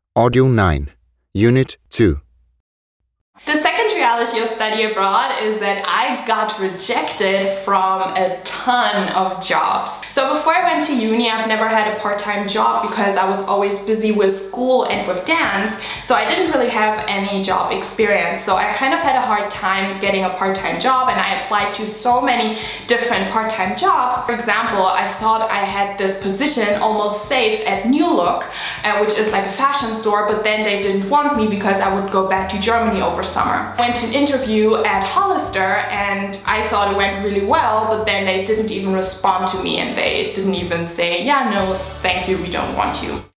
Audio 9, Unit 2. The second reality of study abroad is that I got rejected from a ton of jobs. So before I went to uni, I've never had a part-time job because I was always busy with school and with dance, so I didn't really have any job experience. So I kind of had a hard time getting a part-time job, and I applied to so many different part-time jobs. For example, I thought I had this position almost safe at New Look, which is like a fashion store, but then they didn't want me because I would go back to Germany over summer. I went to an interview at Hollister and I thought it went really well, but then they didn't even respond to me and they didn't even say, yeah, no, thank you, we don't want you.